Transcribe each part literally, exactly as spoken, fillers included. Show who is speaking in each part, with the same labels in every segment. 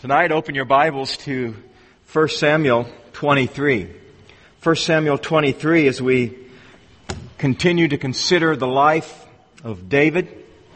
Speaker 1: Tonight, open your Bibles to First Samuel twenty-three. First Samuel twenty-three, as we continue to consider the life of David,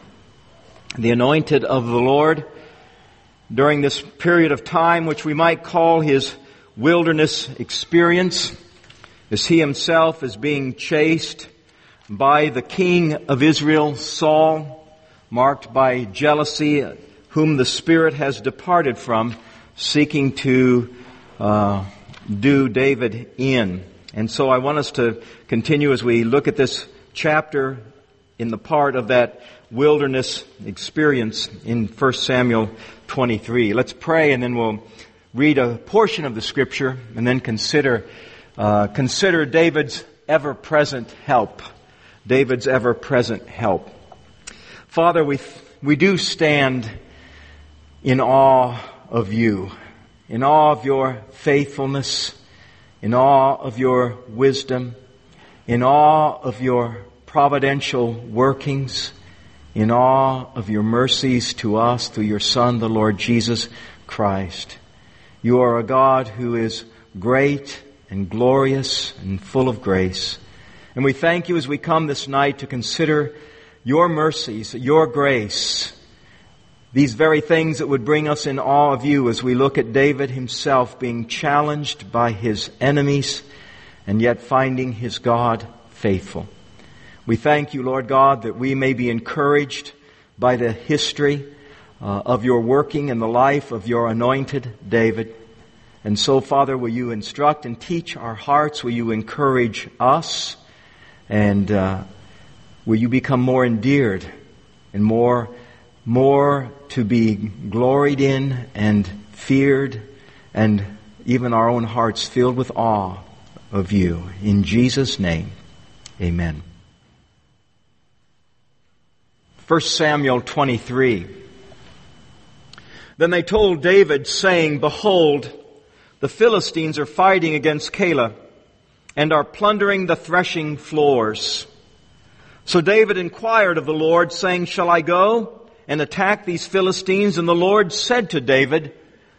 Speaker 1: the anointed of the Lord, during this period of time which we might call his wilderness experience, as he himself is being chased by the king of Israel, Saul, marked by jealousy, whom the Spirit has departed from, seeking to uh, do David in. And so I want us to continue as we look at this chapter in the part of that wilderness experience in First Samuel twenty-three. Let's pray, and then we'll read a portion of the Scripture and then consider uh, consider David's ever-present help. David's ever-present help. Father, we we do stand in awe of you, in awe of your faithfulness, in awe of your wisdom, in awe of your providential workings, in awe of your mercies to us through your Son, the Lord Jesus Christ. You are a God who is great and glorious and full of grace. And we thank you as we come this night to consider your mercies, your grace, these very things that would bring us in awe of you as we look at David himself being challenged by his enemies and yet finding his God faithful. We thank you, Lord God, that we may be encouraged by the history uh, of your working in the life of your anointed David. And so, Father, will you instruct and teach our hearts? Will you encourage us? And uh, will you become more endeared and more more to be gloried in and feared, and even our own hearts filled with awe of you. In Jesus' name, amen. First Samuel twenty-three. Then they told David, saying, Behold, the Philistines are fighting against Keilah, and are plundering the threshing floors. So David inquired of the Lord, saying, Shall I go and attack these Philistines? And the Lord said to David,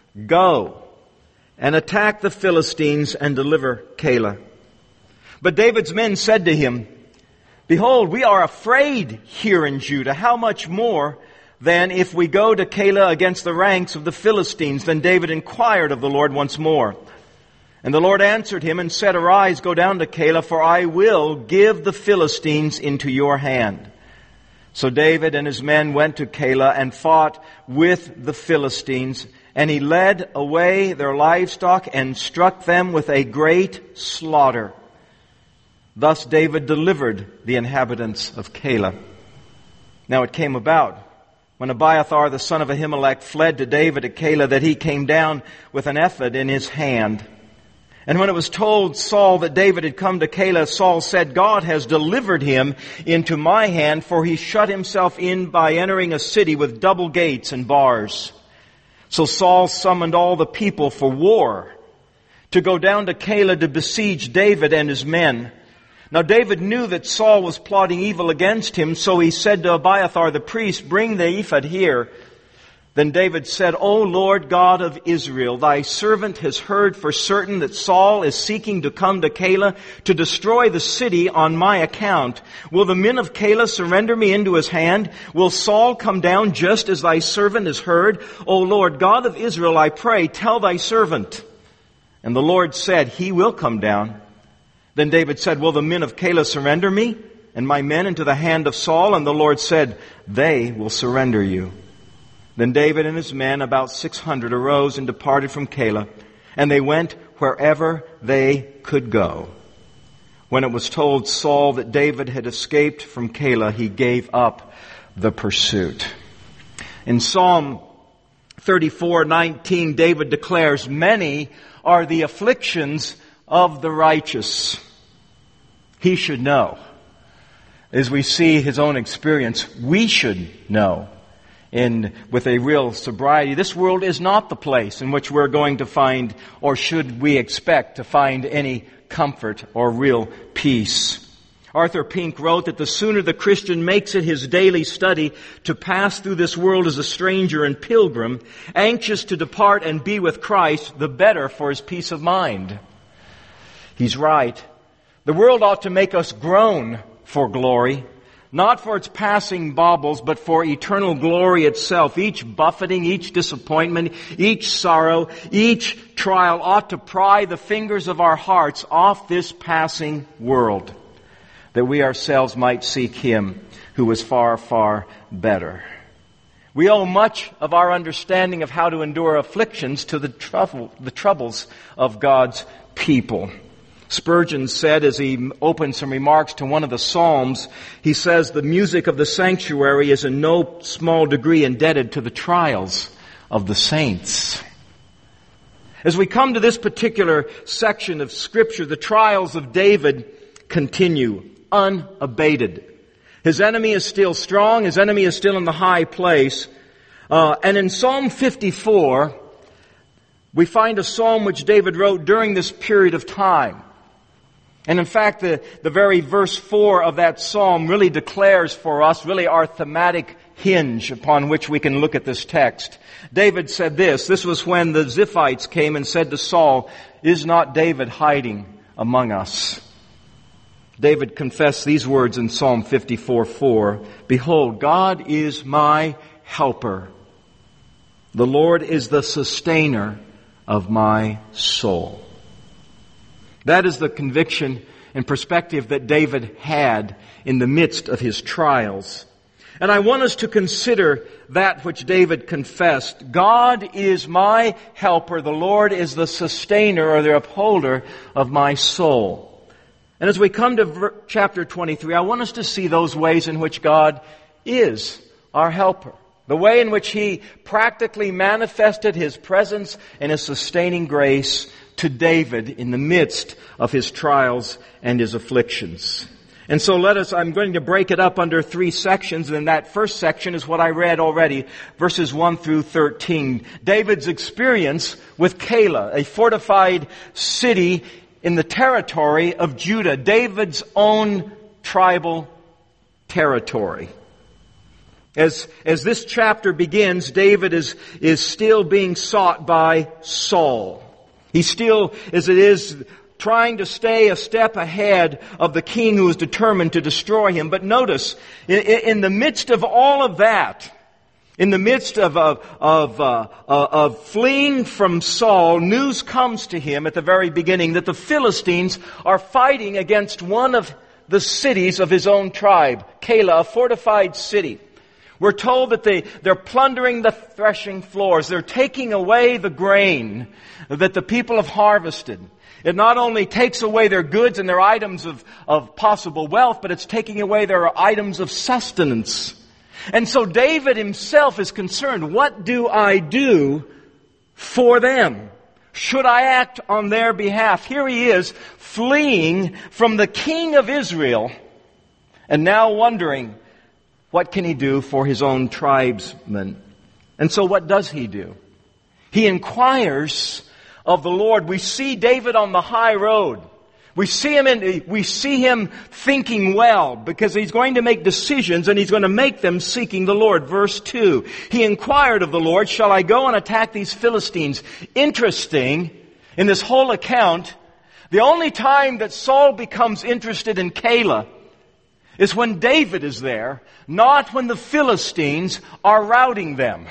Speaker 1: Go and attack the Philistines and deliver Keilah. But David's men said to him, Behold, we are afraid here in Judah. How much more than if we go to Keilah against the ranks of the Philistines? Then David inquired of the Lord once more. And the Lord answered him and said, Arise, go down to Keilah, for I will give the Philistines into your hand. So David and his men went to Keilah and fought with the Philistines, and he led away their livestock and struck them with a great slaughter. Thus David delivered the inhabitants of Keilah. Now it came about, when Abiathar the son of Ahimelech fled to David at Keilah, that he came down with an ephod in his hand. And when it was told Saul that David had come to Keilah, Saul said, God has delivered him into my hand, for he shut himself in by entering a city with double gates and bars. So Saul summoned all the people for war to go down to Keilah to besiege David and his men. Now David knew that Saul was plotting evil against him, so he said to Abiathar the priest, Bring the ephod here. Then David said, O Lord God of Israel, thy servant has heard for certain that Saul is seeking to come to Keilah to destroy the city on my account. Will the men of Keilah surrender me into his hand? Will Saul come down just as thy servant has heard? O Lord God of Israel, I pray, tell thy servant. And the Lord said, He will come down. Then David said, Will the men of Keilah surrender me and my men into the hand of Saul? And the Lord said, They will surrender you. Then David and his men, about six hundred, arose and departed from Keilah, and they went wherever they could go. When it was told Saul that David had escaped from Keilah, he gave up the pursuit. In Psalm thirty-four nineteen, David declares, Many are the afflictions of the righteous. He should know. As we see his own experience, we should know. In, with a real sobriety, this world is not the place in which we're going to find, or should we expect to find, any comfort or real peace. Arthur Pink wrote that the sooner the Christian makes it his daily study to pass through this world as a stranger and pilgrim, anxious to depart and be with Christ, the better for his peace of mind. He's right. The world ought to make us groan for glory, not for its passing baubles, but for eternal glory itself. Each buffeting, each disappointment, each sorrow, each trial ought to pry the fingers of our hearts off this passing world, that we ourselves might seek Him who is far, far better. We owe much of our understanding of how to endure afflictions to the trouble, the troubles of God's people. Spurgeon said, as he opened some remarks to one of the Psalms, he says, the music of the sanctuary is in no small degree indebted to the trials of the saints. As we come to this particular section of Scripture, the trials of David continue unabated. His enemy is still strong. His enemy is still in the high place. Uh, and in Psalm fifty-four, we find a psalm which David wrote during this period of time. And in fact, the, the very verse four of that psalm really declares for us really our thematic hinge upon which we can look at this text. David said this. This was when the Ziphites came and said to Saul, "Is not David hiding among us?" David confessed these words in Psalm fifty-four four, "Behold, God is my helper. The Lord is the sustainer of my soul." That is the conviction and perspective that David had in the midst of his trials. And I want us to consider that which David confessed. God is my helper. The Lord is the sustainer or the upholder of my soul. And as we come to ver- chapter twenty-three, I want us to see those ways in which God is our helper. The way in which He practically manifested His presence and His sustaining grace to David in the midst of his trials and his afflictions. And so let us, I'm going to break it up under three sections, and that first section is what I read already, verses one through thirteen. David's experience with Keilah, a fortified city in the territory of Judah, David's own tribal territory. As, as this chapter begins, David is, is still being sought by Saul. He's still, as it is, trying to stay a step ahead of the king who is determined to destroy him. But notice, in, in the midst of all of that, in the midst of, of, of, uh, of fleeing from Saul, news comes to him at the very beginning that the Philistines are fighting against one of the cities of his own tribe, Keilah, a fortified city. We're told that they, they're plundering the threshing floors. They're taking away the grain that the people have harvested. It not only takes away their goods and their items of, of possible wealth, but it's taking away their items of sustenance. And so David himself is concerned, what do I do for them? Should I act on their behalf? Here he is, fleeing from the king of Israel, and now wondering, what can he do for his own tribesmen? And so what does he do? He inquires of the Lord. We see David on the high road. We see him in, we see him thinking well because he's going to make decisions and he's going to make them seeking the Lord. Verse two. He inquired of the Lord, shall I go and attack these Philistines? Interesting, in this whole account, the only time that Saul becomes interested in Keilah is when David is there, not when the Philistines are routing them.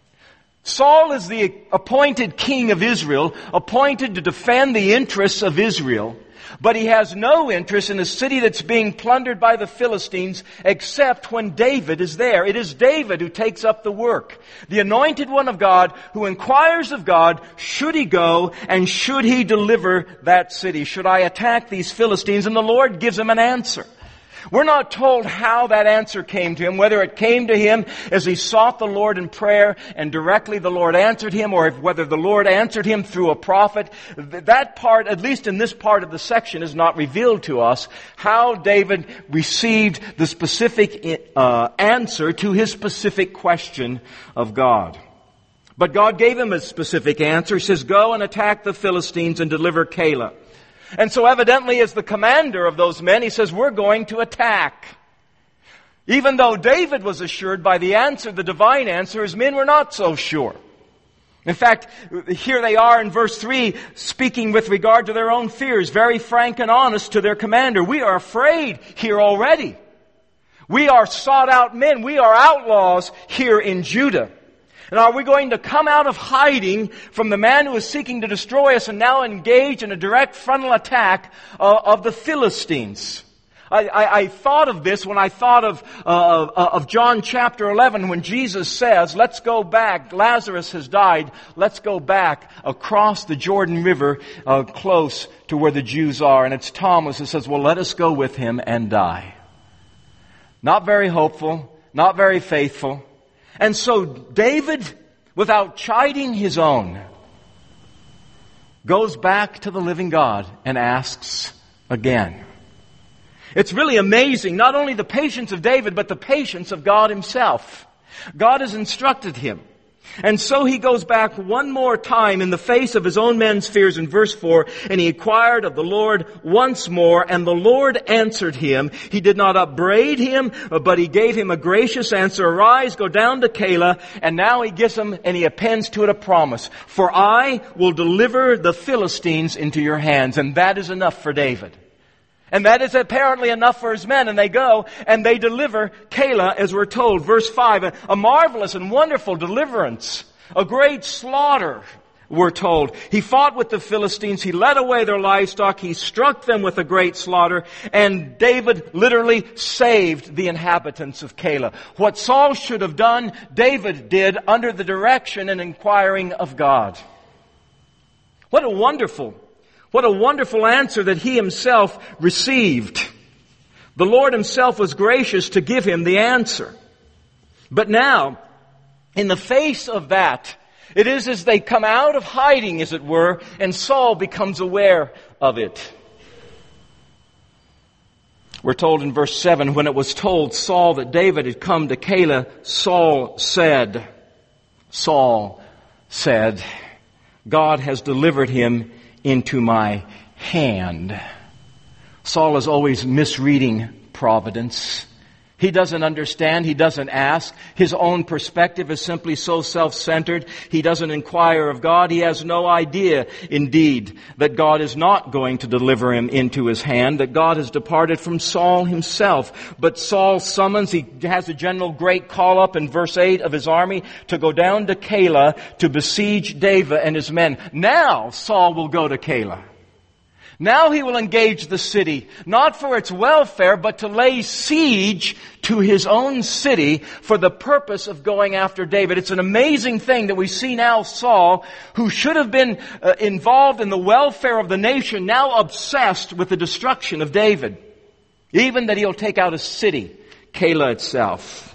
Speaker 1: Saul is the appointed king of Israel, appointed to defend the interests of Israel, but he has no interest in a city that's being plundered by the Philistines except when David is there. It is David who takes up the work. The anointed one of God who inquires of God, should he go and should he deliver that city? Should I attack these Philistines? And the Lord gives him an answer. We're not told how that answer came to him, whether it came to him as he sought the Lord in prayer and directly the Lord answered him, or if whether the Lord answered him through a prophet. That part, at least in this part of the section, is not revealed to us how David received the specific uh, answer to his specific question of God. But God gave him a specific answer. He says, go and attack the Philistines and deliver Keilah. And so evidently as the commander of those men, he says, we're going to attack. Even though David was assured by the answer, the divine answer, his men were not so sure. In fact, here they are in verse three, speaking with regard to their own fears, very frank and honest to their commander. We are afraid here already. We are sought out men. We are outlaws here in Judah. And are we going to come out of hiding from the man who is seeking to destroy us and now engage in a direct frontal attack uh, of the Philistines? I, I, I thought of this when I thought of, uh, of John chapter eleven when Jesus says, let's go back. Lazarus has died. Let's go back across the Jordan River uh, close to where the Jews are. And it's Thomas who says, well, let us go with him and die. Not very hopeful, not very faithful. And so David, without chiding his own, goes back to the living God and asks again. It's really amazing, not only the patience of David, but the patience of God himself. God has instructed him. And so he goes back one more time in the face of his own men's fears in verse four, and he inquired of the Lord once more, and the Lord answered him. He did not upbraid him, but he gave him a gracious answer. Arise, go down to Keilah, and now he gives him, and he appends to it a promise. For I will deliver the Philistines into your hands. And that is enough for David. And that is apparently enough for his men. And they go and they deliver Keilah, as we're told. Verse five, a, a marvelous and wonderful deliverance. A great slaughter, we're told. He fought with the Philistines. He led away their livestock. He struck them with a great slaughter. And David literally saved the inhabitants of Keilah. What Saul should have done, David did under the direction and inquiring of God. What a wonderful What a wonderful answer that he himself received. The Lord himself was gracious to give him the answer. But now, in the face of that, it is as they come out of hiding, as it were, and Saul becomes aware of it. We're told in verse seven, when it was told Saul that David had come to Keilah, Saul said, Saul said, God has delivered him into my hand. Saul is always misreading providence. He doesn't understand. He doesn't ask. His own perspective is simply so self-centered. He doesn't inquire of God. He has no idea, indeed, that God is not going to deliver him into his hand, that God has departed from Saul himself. But Saul summons, he has a general great call up in verse eight of his army to go down to Keilah to besiege David and his men. Now Saul will go to Keilah. Now he will engage the city, not for its welfare, but to lay siege to his own city for the purpose of going after David. It's an amazing thing that we see now Saul, who should have been uh, involved in the welfare of the nation, now obsessed with the destruction of David. Even that he'll take out a city, Keilah itself.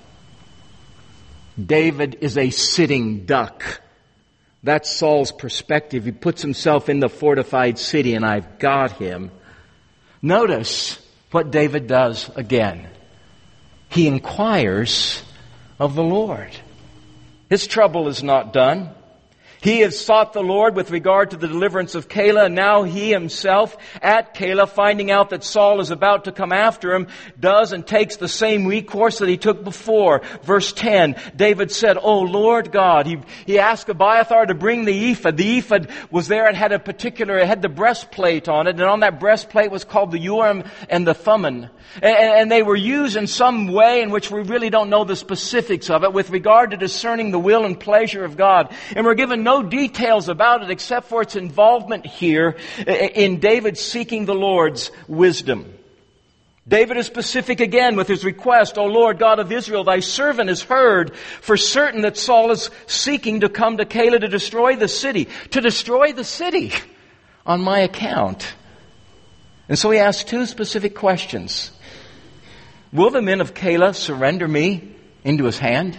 Speaker 1: David is a sitting duck. That's Saul's perspective. He puts himself in the fortified city, and I've got him. Notice what David does again. He inquires of the Lord. His trouble is not done. He has sought the Lord with regard to the deliverance of Keilah, and now he himself at Keilah, finding out that Saul is about to come after him, does and takes the same recourse that he took before. Verse ten, David said, "O Lord God," he, he asked Abiathar to bring the ephod. The ephod was there, it had a particular, it had the breastplate on it, and on that breastplate was called the Urim and the Thummim. And, and they were used in some way in which we really don't know the specifics of it with regard to discerning the will and pleasure of God. And we're given no details about it except for its involvement here in David seeking the Lord's wisdom. David is specific again with his request, "O Lord God of Israel, thy servant has heard for certain that Saul is seeking to come to Keilah to destroy the city." To destroy the city on my account. And so he asks two specific questions. Will the men of Keilah surrender me into his hand?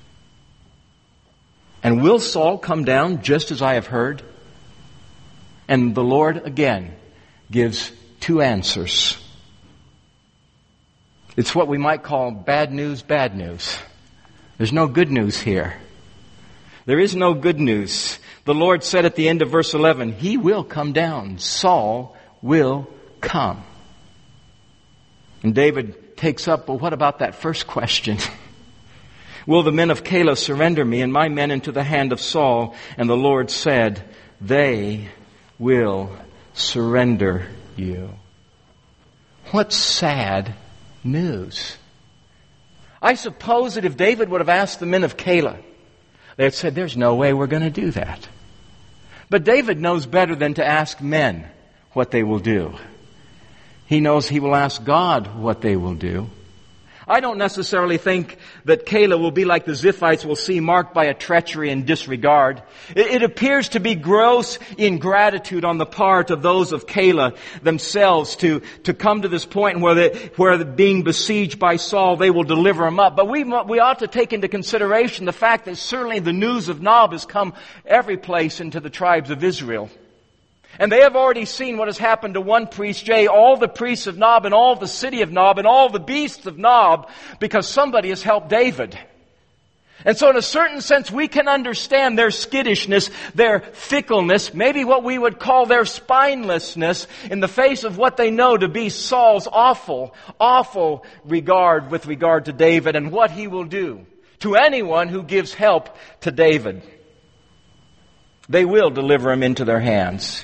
Speaker 1: And will Saul come down just as I have heard? And the Lord again gives two answers. It's what we might call bad news, bad news. There's no good news here. There is no good news. The Lord said at the end of verse eleven, He will come down. Saul will come. And David takes up, well, what about that first question? Will the men of Keilah surrender me and my men into the hand of Saul? And the Lord said, they will surrender you. What sad news. I suppose that if David would have asked the men of Keilah, they had said, there's no way we're going to do that. But David knows better than to ask men what they will do. He knows he will ask God what they will do. I don't necessarily think that Keilah will be like the Ziphites we'll see, marked by a treachery and disregard. It, it appears to be gross ingratitude on the part of those of Keilah themselves to, to come to this point where, they, where being besieged by Saul, they will deliver him up. But we, we ought to take into consideration the fact that certainly the news of Nob has come every place into the tribes of Israel. And they have already seen what has happened to one priest, yea, all the priests of Nob and all the city of Nob and all the beasts of Nob, because somebody has helped David. And so in a certain sense, we can understand their skittishness, their fickleness, maybe what we would call their spinelessness in the face of what they know to be Saul's awful, awful regard with regard to David and what he will do to anyone who gives help to David. They will deliver him into their hands.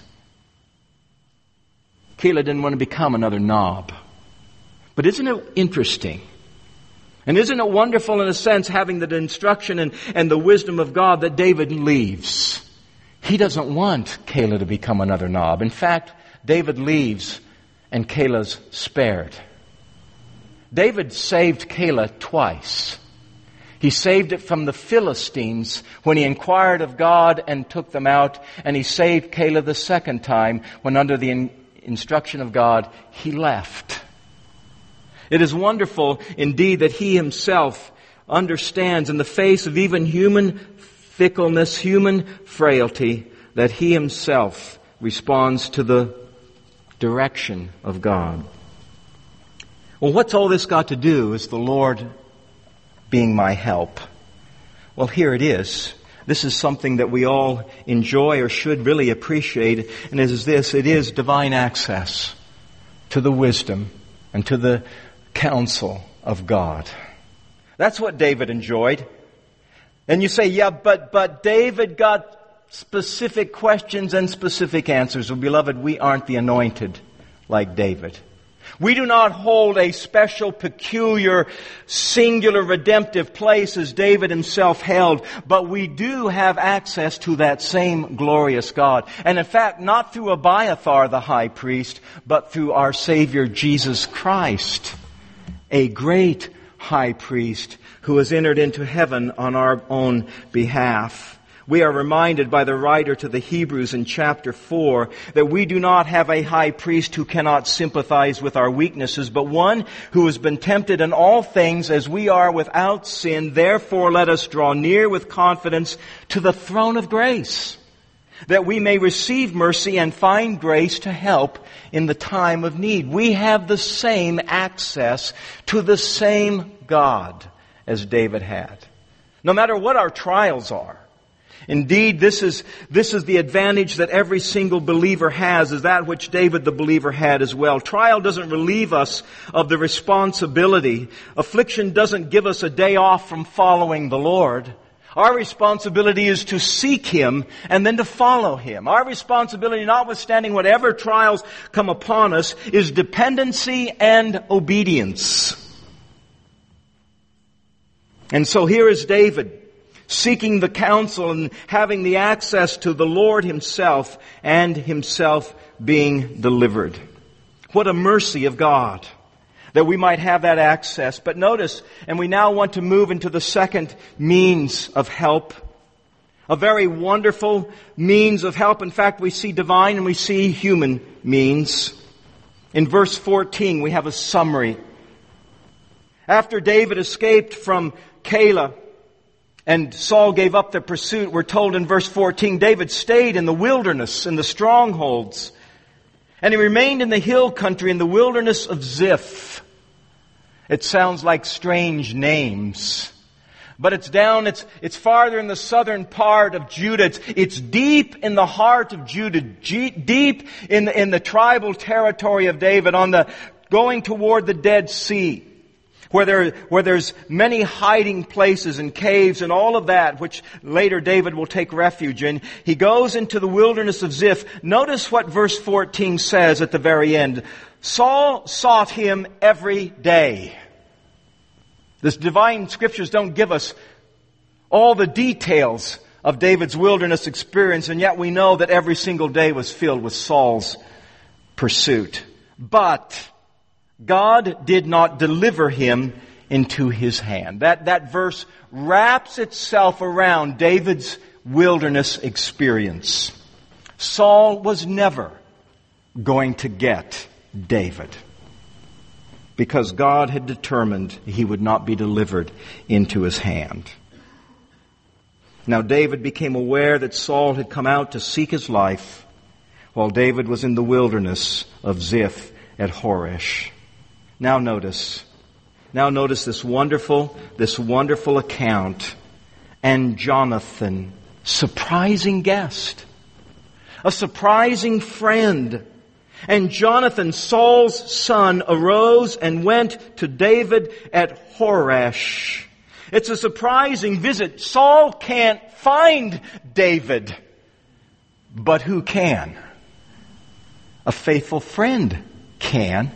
Speaker 1: Keilah didn't want to become another Nob. But isn't it interesting? And isn't it wonderful in a sense having the instruction and, and the wisdom of God that David leaves? He doesn't want Keilah to become another Nob. In fact, David leaves and Keilah's spared. David saved Keilah twice. He saved it from the Philistines when he inquired of God and took them out. And he saved Keilah the second time when under the in- instruction of God, he left. It is wonderful indeed that he himself understands in the face of even human fickleness, human frailty, that he himself responds to the direction of God. Well, what's all this got to do with the Lord being my help? Well, here it is. This is something that we all enjoy or should really appreciate, and it is this: it is divine access to the wisdom and to the counsel of God. That's what David enjoyed. And you say, yeah, but but David got specific questions and specific answers. Well, beloved, we aren't the anointed like David. We do not hold a special, peculiar, singular, redemptive place as David himself held, but we do have access to that same glorious God. And in fact, not through Abiathar the high priest, but through our Savior Jesus Christ, a great high priest who has entered into heaven on our own behalf. We are reminded by the writer to the Hebrews in chapter four that we do not have a high priest who cannot sympathize with our weaknesses, but one who has been tempted in all things as we are without sin. Therefore, let us draw near with confidence to the throne of grace, that we may receive mercy and find grace to help in the time of need. We have the same access to the same God as David had, no matter what our trials are. Indeed, this is, this is the advantage that every single believer has, is that which David the believer had as well. Trial doesn't relieve us of the responsibility. Affliction doesn't give us a day off from following the Lord. Our responsibility is to seek Him and then to follow Him. Our responsibility, notwithstanding whatever trials come upon us, is dependency and obedience. And so here is David, seeking the counsel and having the access to the Lord Himself and himself being delivered. What a mercy of God that we might have that access. But notice, and we now want to move into the second means of help. A very wonderful means of help. In fact, we see divine and we see human means. In verse fourteen, we have a summary. After David escaped from Keilah, and Saul gave up the pursuit, we're told in verse fourteen, David stayed in the wilderness, in the strongholds. And he remained in the hill country, in the wilderness of Ziph. It sounds like strange names. But it's down, it's, it's farther in the southern part of Judah. It's, it's deep in the heart of Judah, G, deep in the, in the tribal territory of David, on the, going toward the Dead Sea, where there, where there's many hiding places and caves and all of that, which later David will take refuge in. He goes into the wilderness of Ziph. Notice what verse fourteen says at the very end. Saul sought him every day. The divine scriptures don't give us all the details of David's wilderness experience, and yet we know that every single day was filled with Saul's pursuit. But God did not deliver him into his hand. That, that verse wraps itself around David's wilderness experience. Saul was never going to get David, because God had determined he would not be delivered into his hand. Now David became aware that Saul had come out to seek his life while David was in the wilderness of Ziph at Horesh. Now notice, now notice this wonderful, this wonderful account. And Jonathan, surprising guest, a surprising friend. And Jonathan, Saul's son, arose and went to David at Horesh. It's a surprising visit. Saul can't find David. But who can? A faithful friend can.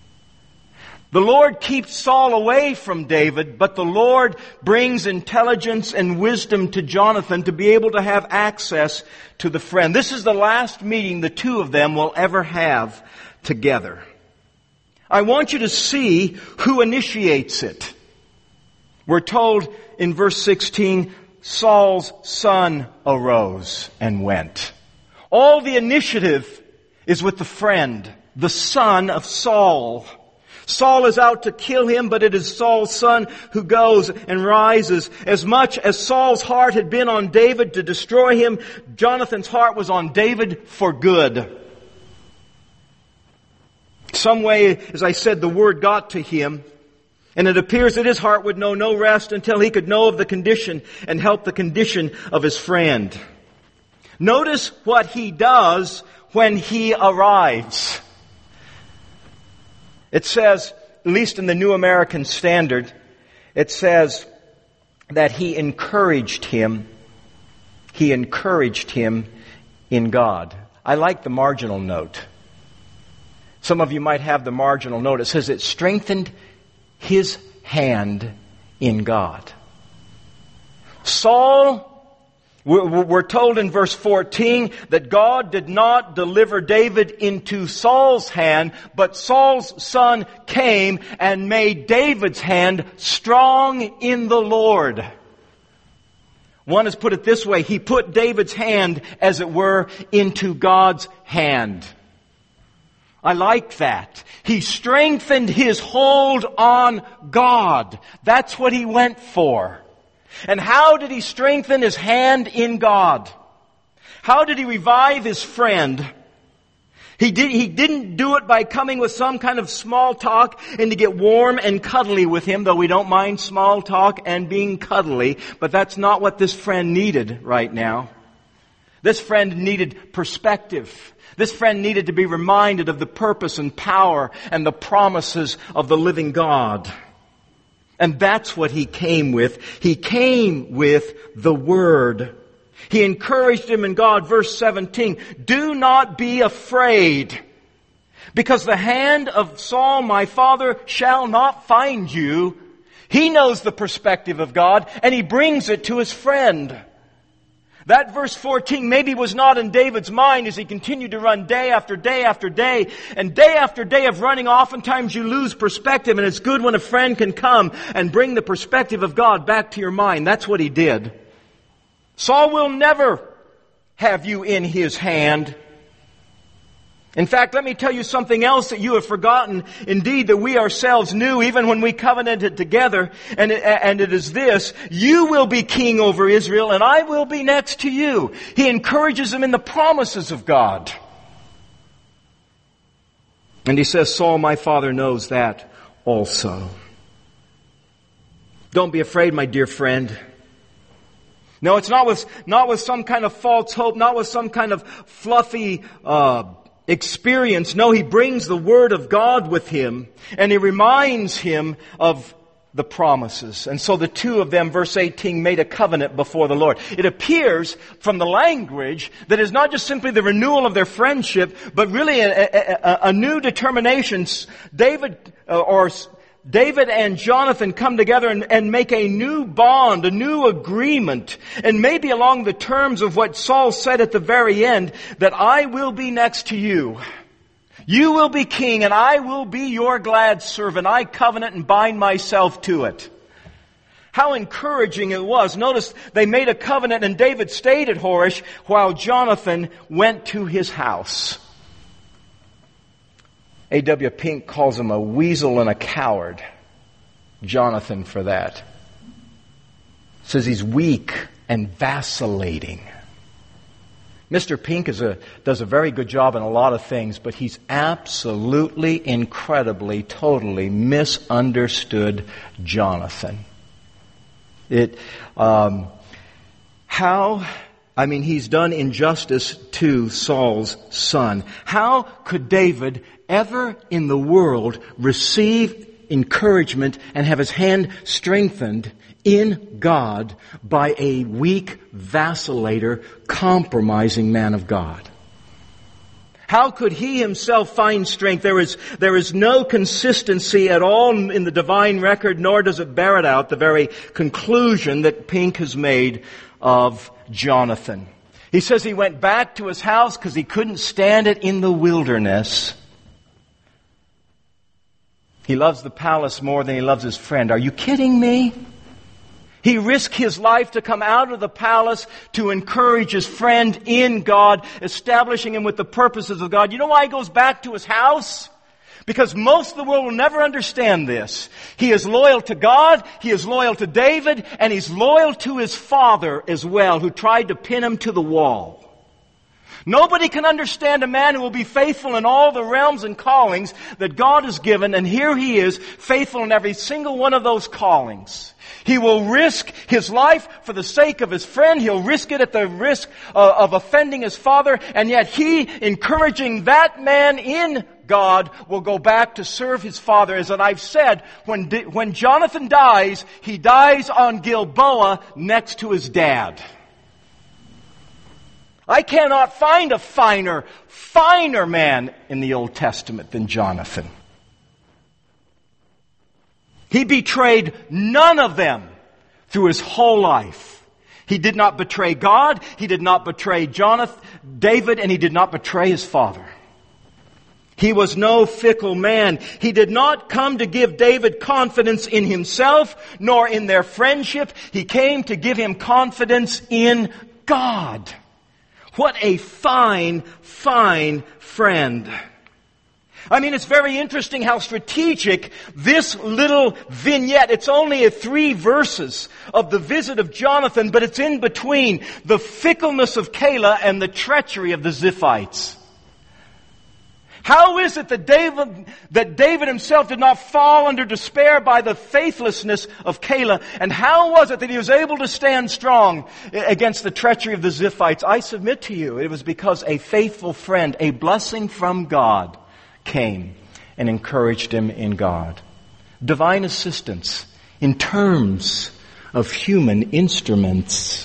Speaker 1: The Lord keeps Saul away from David, but the Lord brings intelligence and wisdom to Jonathan to be able to have access to the friend. This is the last meeting the two of them will ever have together. I want you to see who initiates it. We're told in verse sixteen, Saul's son arose and went. All the initiative is with the friend, the son of Saul. Saul is out to kill him, but it is Saul's son who goes and rises. As much as Saul's heart had been on David to destroy him, Jonathan's heart was on David for good. Some way, as I said, the word got to him, and it appears that his heart would know no rest until he could know of the condition and help the condition of his friend. Notice what he does when he arrives. It says, at least in the New American Standard, it says that he encouraged him. He encouraged him in God. I like the marginal note. Some of you might have the marginal note. It says it strengthened his hand in God. Saul, we're told in verse fourteen that God did not deliver David into Saul's hand, but Saul's son came and made David's hand strong in the Lord. One has put it this way: he put David's hand, as it were, into God's hand. I like that. He strengthened his hold on God. That's what he went for. And how did he strengthen his hand in God? How did he revive his friend? He, did, he didn't do it by coming with some kind of small talk and to get warm and cuddly with him, though we don't mind small talk and being cuddly, but that's not what this friend needed right now. This friend needed perspective. This friend needed to be reminded of the purpose and power and the promises of the living God. And that's what he came with. He came with the Word. He encouraged him in God. Verse seventeen, do not be afraid, because the hand of Saul my father shall not find you. He knows the perspective of God, and he brings it to his friend. That verse fourteen maybe was not in David's mind as he continued to run day after day after day. And day after day of running, oftentimes you lose perspective, and it's good when a friend can come and bring the perspective of God back to your mind. That's what he did. Saul will never have you in his hand. In fact, let me tell you something else that you have forgotten, indeed, that we ourselves knew even when we covenanted together, and it, and it is this: you will be king over Israel, and I will be next to you. He encourages them in the promises of God. And he says, Saul, my father, knows that also. Don't be afraid, my dear friend. No, it's not with, not with some kind of false hope, not with some kind of fluffy uh, experience. No, he brings the Word of God with him, and he reminds him of the promises. And so the two of them, verse eighteen, made a covenant before the Lord. It appears from the language that it's not just simply the renewal of their friendship, but really a, a, a, a new determination. David uh, or David and Jonathan come together and, and make a new bond, a new agreement, and maybe along the terms of what Saul said at the very end, that I will be next to you. You will be king, and I will be your glad servant. I covenant and bind myself to it. How encouraging it was. Notice they made a covenant, and David stayed at Horesh while Jonathan went to his house. A W Pink calls him a weasel and a coward. Jonathan for that. Says he's weak and vacillating. Mister Pink is a, does a very good job in a lot of things, but he's absolutely, incredibly, totally misunderstood Jonathan. It, um, how, I mean, he's done injustice to Saul's son. How could David ever in the world receive encouragement and have his hand strengthened in God by a weak vacillator, compromising man of God? How could he himself find strength? There is, there is no consistency at all in the divine record, nor does it bear it out, the very conclusion that Pink has made of Jonathan. He says he went back to his house because he couldn't stand it in the wilderness. He loves the palace more than he loves his friend. Are you kidding me? He risked his life to come out of the palace to encourage his friend in God, establishing him with the purposes of God. You know why he goes back to his house? Because most of the world will never understand this. He is loyal to God, he is loyal to David, and he's loyal to his father as well, who tried to pin him to the wall. Nobody can understand a man who will be faithful in all the realms and callings that God has given, and here he is, faithful in every single one of those callings. He will risk his life for the sake of his friend. He'll risk it at the risk uh, of offending his father, and yet he, encouraging that man in God, will go back to serve his father. As I've said, when, when Jonathan dies, he dies on Gilboa next to his dad. I cannot find a finer, finer man in the Old Testament than Jonathan. He betrayed none of them through his whole life. He did not betray God, he did not betray Jonathan, David, and he did not betray his father. He was no fickle man. He did not come to give David confidence in himself, nor in their friendship. He came to give him confidence in God. What a fine, fine friend. I mean, it's very interesting how strategic this little vignette, it's only three verses of the visit of Jonathan, but it's in between the fickleness of Keilah and the treachery of the Ziphites. How is it that David, that David himself did not fall under despair by the faithlessness of Keilah? And how was it that he was able to stand strong against the treachery of the Ziphites? I submit to you, it was because a faithful friend, a blessing from God, came and encouraged him in God. Divine assistance in terms of human instruments.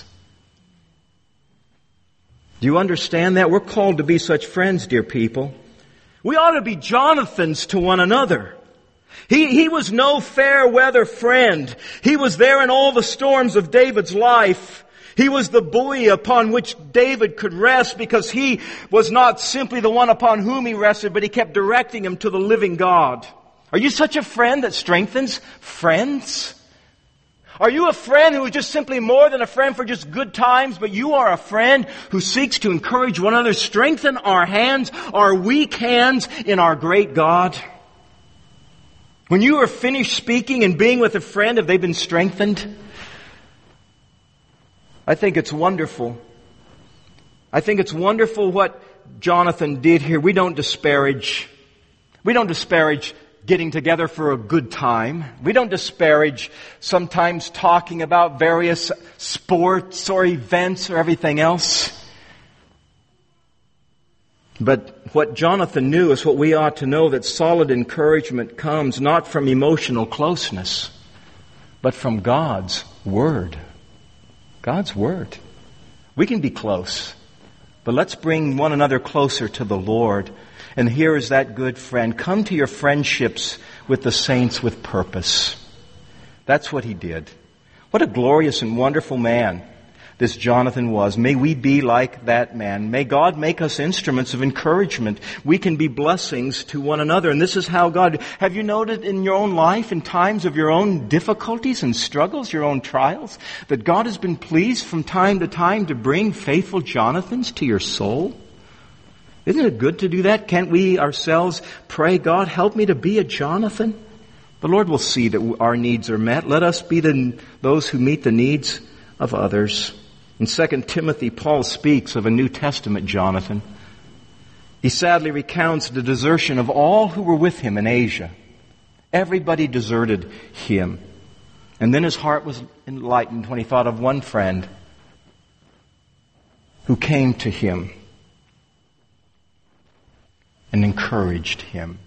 Speaker 1: Do you understand that? We're called to be such friends, dear people. We ought to be Jonathans to one another. He, he was no fair weather friend. He was there in all the storms of David's life. He was the buoy upon which David could rest, because he was not simply the one upon whom he rested, but he kept directing him to the living God. Are you such a friend that strengthens friends? Are you a friend who is just simply more than a friend for just good times, but you are a friend who seeks to encourage one another, strengthen our hands, our weak hands in our great God? When you are finished speaking and being with a friend, have they been strengthened? I think it's wonderful. I think it's wonderful what Jonathan did here. We don't disparage, we don't disparage getting together for a good time. We don't disparage sometimes talking about various sports or events or everything else. But what Jonathan knew is what we ought to know, that solid encouragement comes not from emotional closeness, but from God's Word. God's Word. We can be close, but let's bring one another closer to the Lord. And here is that good friend. Come to your friendships with the saints with purpose. That's what he did. What a glorious and wonderful man this Jonathan was. May we be like that man. May God make us instruments of encouragement. We can be blessings to one another. And this is how God... Have you noted in your own life, in times of your own difficulties and struggles, your own trials, that God has been pleased from time to time to bring faithful Jonathans to your soul? Isn't it good to do that? Can't we ourselves pray, God, help me to be a Jonathan? The Lord will see that our needs are met. Let us be the, those who meet the needs of others. In Second Timothy, Paul speaks of a New Testament Jonathan. He sadly recounts the desertion of all who were with him in Asia. Everybody deserted him. And then his heart was enlightened when he thought of one friend who came to him and encouraged him.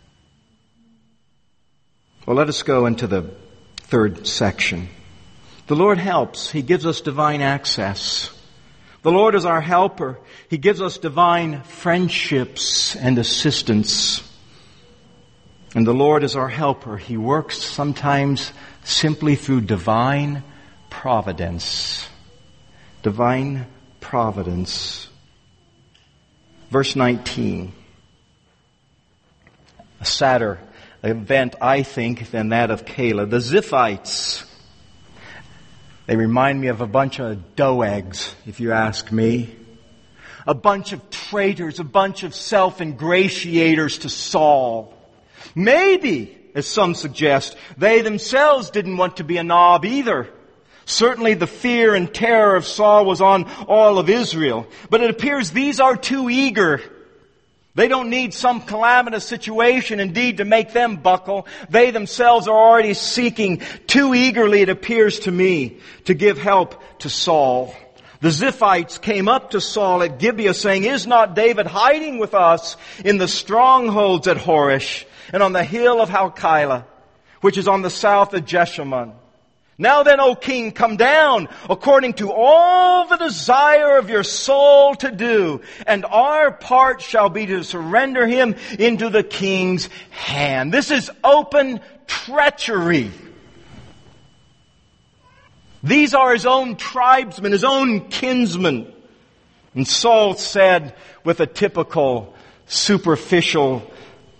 Speaker 1: Well, let us go into the third section. The Lord helps. He gives us divine access. The Lord is our helper. He gives us divine friendships and assistance. And the Lord is our helper. He works sometimes simply through divine providence. Divine providence. Verse nineteen. A sadder event, I think, than that of Keilah. The Ziphites. They remind me of a bunch of dough eggs, if you ask me. A bunch of traitors, a bunch of self-ingratiators to Saul. Maybe, as some suggest, they themselves didn't want to be a knob either. Certainly the fear and terror of Saul was on all of Israel. But it appears these are too eager. They don't need some calamitous situation, indeed, to make them buckle. They themselves are already seeking too eagerly, it appears to me, to give help to Saul. The Ziphites came up to Saul at Gibeah saying, "Is not David hiding with us in the strongholds at Horesh and on the hill of Halkilah, which is on the south of Jeshimon? Now then, O king, come down according to all the desire of your soul to do, and our part shall be to surrender him into the king's hand." This is open treachery. These are his own tribesmen, his own kinsmen. And Saul said with a typical superficial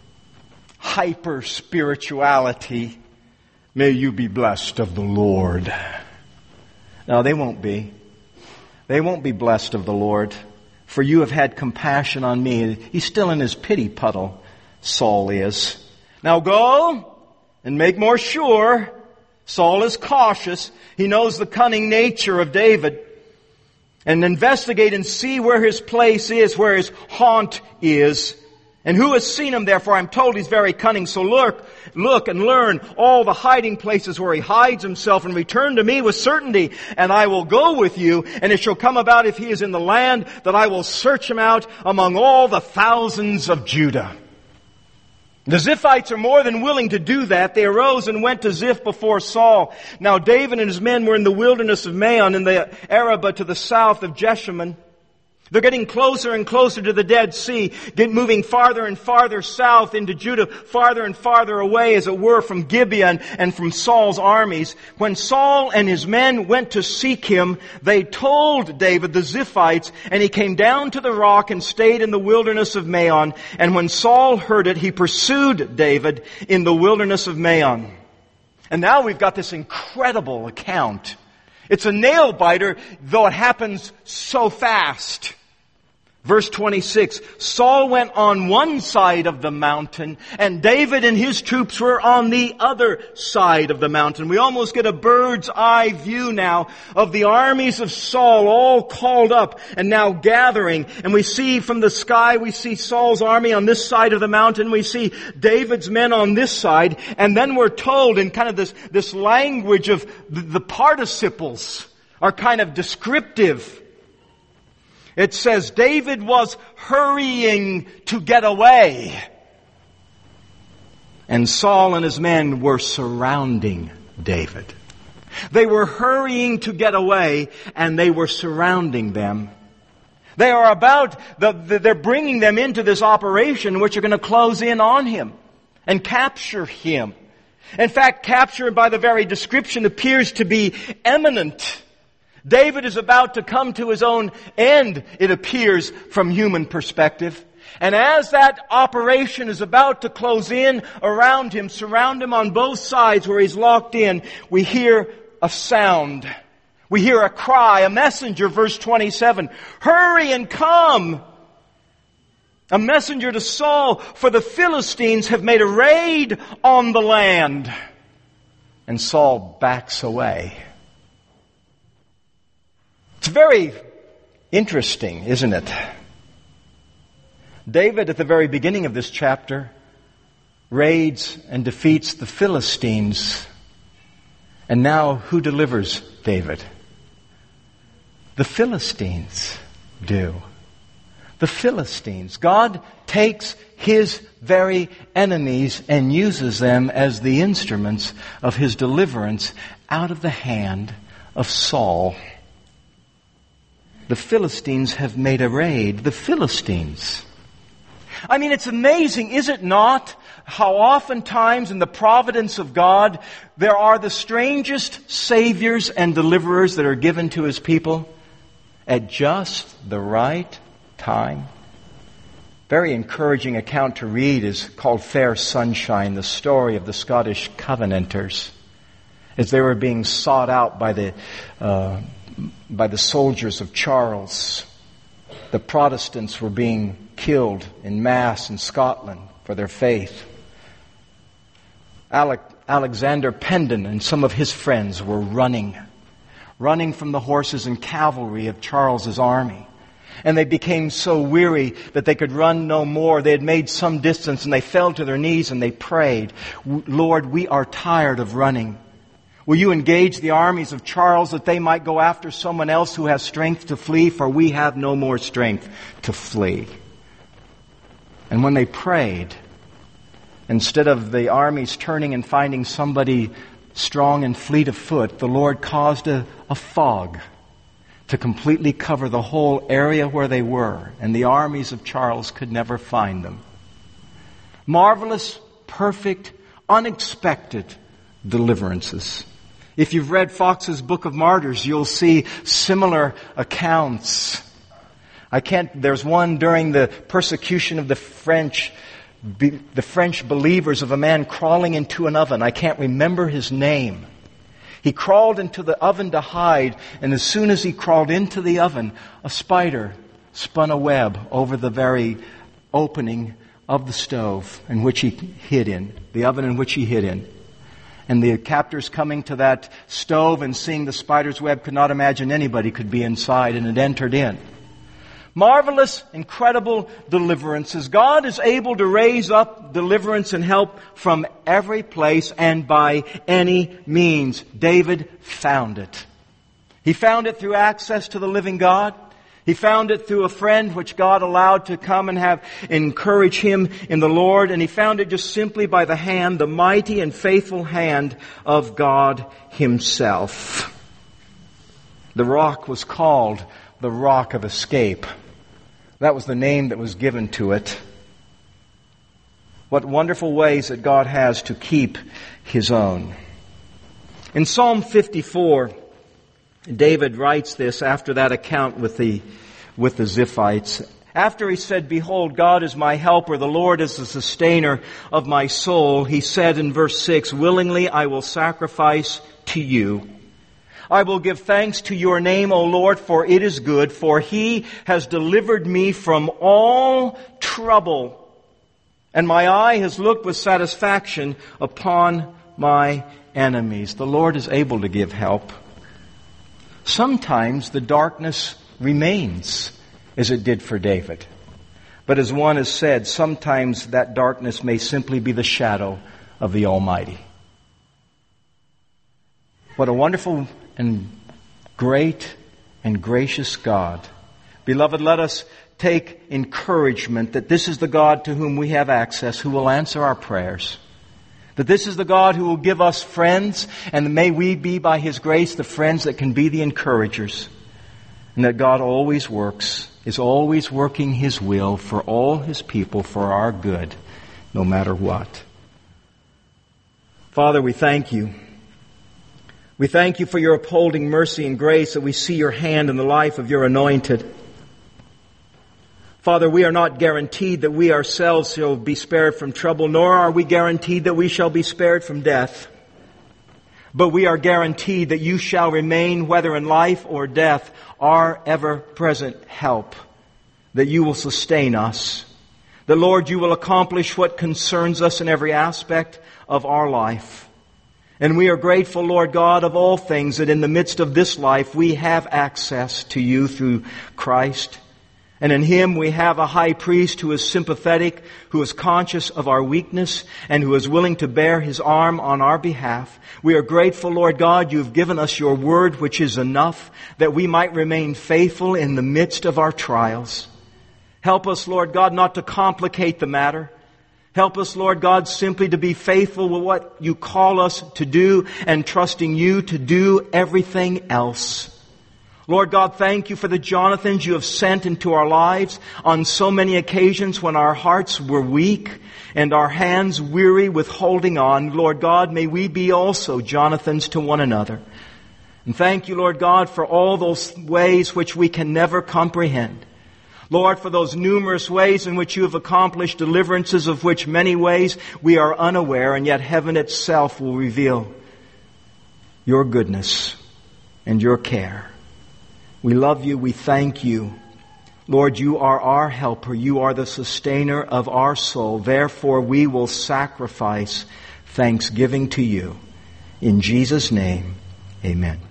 Speaker 1: hyper-spirituality, "May you be blessed of the Lord." No, they won't be. They won't be blessed of the Lord. "For you have had compassion on me." He's still in his pity puddle, Saul is. "Now go and make more sure." Saul is cautious. He knows the cunning nature of David. "And investigate and see where his place is, where his haunt is. And who has seen him, therefore? I'm told he's very cunning. So look, look and learn all the hiding places where he hides himself, and return to me with certainty, and I will go with you. And it shall come about, if he is in the land, that I will search him out among all the thousands of Judah." The Ziphites are more than willing to do that. They arose and went to Ziph before Saul. Now David and his men were in the wilderness of Maon in the Arabah to the south of Jeshimon. They're getting closer and closer to the Dead Sea, get moving farther and farther south into Judah, farther and farther away, as it were, from Gibeah and, and from Saul's armies. When Saul and his men went to seek him, they told David the Ziphites, and he came down to the rock and stayed in the wilderness of Maon. And when Saul heard it, he pursued David in the wilderness of Maon. And now we've got this incredible account. It's a nail-biter, though it happens so fast. Verse twenty-six, Saul went on one side of the mountain, and David and his troops were on the other side of the mountain. We almost get a bird's eye view now of the armies of Saul all called up and now gathering. And we see from the sky, we see Saul's army on this side of the mountain. We see David's men on this side. And then we're told in kind of this, this language of the, the participles are kind of descriptive. It says David was hurrying to get away. And Saul and his men were surrounding David. They were hurrying to get away, and they were surrounding them. They are about, the, the, they're bringing them into this operation which are going to close in on him and capture him. In fact, capture by the very description appears to be imminent. David is about to come to his own end, it appears, from human perspective. And as that operation is about to close in around him, surround him on both sides where he's locked in, we hear a sound. We hear a cry, a messenger, verse twenty-seven. Hurry and come! A messenger to Saul, for the Philistines have made a raid on the land. And Saul backs away. It's very interesting, isn't it? David, at the very beginning of this chapter, raids and defeats the Philistines. And now, who delivers David? The Philistines do. The Philistines. God takes His very enemies and uses them as the instruments of His deliverance out of the hand of Saul. The Philistines have made a raid. The Philistines. I mean, it's amazing, is it not, how oftentimes in the providence of God, there are the strangest saviors and deliverers that are given to His people at just the right time. Very encouraging account to read is called Fair Sunshine, the story of the Scottish Covenanters, as they were being sought out by the uh, by the soldiers of Charles. The Protestants were being killed in mass in Scotland for their faith. Alec, Alexander Pendon and some of his friends were running, running from the horses and cavalry of Charles's army. And they became so weary that they could run no more. They had made some distance and they fell to their knees and they prayed, Lord, we are tired of running. Will you engage the armies of Charles that they might go after someone else who has strength to flee, for we have no more strength to flee. And when they prayed, instead of the armies turning and finding somebody strong and fleet of foot, the Lord caused a, a fog to completely cover the whole area where they were, and the armies of Charles could never find them. Marvelous, perfect, unexpected deliverances. If you've read Fox's Book of Martyrs, you'll see similar accounts. I can't, there's one during the persecution of the French, the French believers, of a man crawling into an oven. I can't remember his name. He crawled into the oven to hide, and as soon as he crawled into the oven, a spider spun a web over the very opening of the stove in which he hid in, the oven in which he hid in. And the captors coming to that stove and seeing the spider's web could not imagine anybody could be inside, and it entered in. Marvelous, incredible deliverances. God is able to raise up deliverance and help from every place and by any means. David found it. He found it through access to the living God. He found it through a friend which God allowed to come and have encourage him in the Lord. And he found it just simply by the hand, the mighty and faithful hand of God Himself. The rock was called the Rock of Escape. That was the name that was given to it. What wonderful ways that God has to keep His own. In Psalm fifty-four, David writes this after that account with the with the Ziphites. After he said, "Behold, God is my helper, the Lord is the sustainer of my soul," he said in verse six, "Willingly I will sacrifice to you. I will give thanks to your name, O Lord, for it is good, for he has delivered me from all trouble, and my eye has looked with satisfaction upon my enemies. The Lord is able to give help. Sometimes the darkness remains, as it did for David. But as one has said, sometimes that darkness may simply be the shadow of the Almighty. What a wonderful and great and gracious God. Beloved, let us take encouragement that this is the God to whom we have access, who will answer our prayers. That this is the God who will give us friends, and may we be, by His grace, the friends that can be the encouragers. And that God always works, is always working His will for all His people, for our good, no matter what. Father, we thank You. We thank You for Your upholding mercy and grace, that we see Your hand in the life of Your anointed. Father, we are not guaranteed that we ourselves shall be spared from trouble, nor are we guaranteed that we shall be spared from death. But we are guaranteed that You shall remain, whether in life or death, our ever-present help. That You will sustain us. That, Lord, You will accomplish what concerns us in every aspect of our life. And we are grateful, Lord God, of all things, that in the midst of this life we have access to You through Christ. And in Him we have a high priest who is sympathetic, who is conscious of our weakness, and who is willing to bear His arm on our behalf. We are grateful, Lord God, You have given us Your word, which is enough, that we might remain faithful in the midst of our trials. Help us, Lord God, not to complicate the matter. Help us, Lord God, simply to be faithful with what You call us to do, and trusting You to do everything else. Lord God, thank You for the Jonathans You have sent into our lives on so many occasions when our hearts were weak and our hands weary with holding on. Lord God, may we be also Jonathans to one another. And thank You, Lord God, for all those ways which we can never comprehend. Lord, for those numerous ways in which You have accomplished deliverances, of which many ways we are unaware, and yet heaven itself will reveal Your goodness and Your care. We love You. We thank You. Lord, You are our helper. You are the sustainer of our soul. Therefore, we will sacrifice thanksgiving to You. In Jesus' name, amen.